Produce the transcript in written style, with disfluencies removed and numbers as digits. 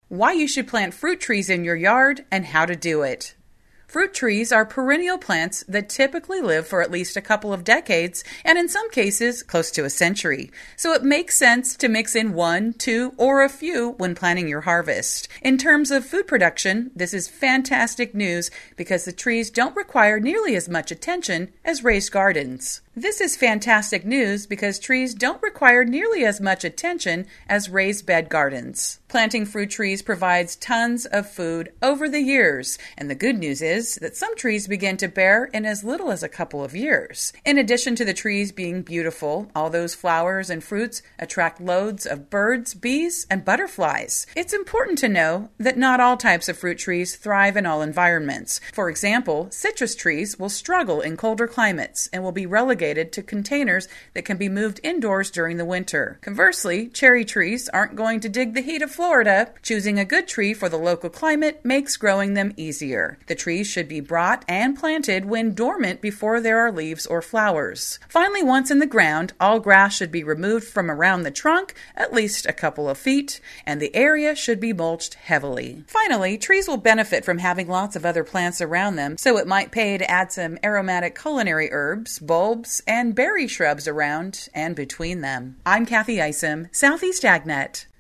Why you should plant fruit trees in your yard and how to do it. Fruit trees are perennial plants that typically live for at least a couple of decades and in some cases close to a century. So it makes sense to mix in one, two, or a few when planning your harvest. In terms of food production, this is fantastic news because the trees don't require nearly as much attention as raised gardens. This is fantastic news because trees don't require nearly as much attention as raised bed gardens. Planting fruit trees provides tons of food over the years, and the good news is that some trees begin to bear in as little as a couple of years. In addition to the trees being beautiful, all those flowers and fruits attract loads of birds, bees, and butterflies. It's important to know that not all types of fruit trees thrive in all environments. For example, citrus trees will struggle in colder climates and will be relegated to containers that can be moved indoors during the winter. Conversely, cherry trees aren't going to dig the heat of Florida. Choosing a good tree for the local climate makes growing them easier. The trees should be brought and planted when dormant before there are leaves or flowers. Finally, once in the ground, all grass should be removed from around the trunk at least a couple of feet, and the area should be mulched heavily. Finally, trees will benefit from having lots of other plants around them, so it might pay to add some aromatic culinary herbs, bulbs, and berry shrubs around and between them. I'm Kathy Isom, Southeast AgNet.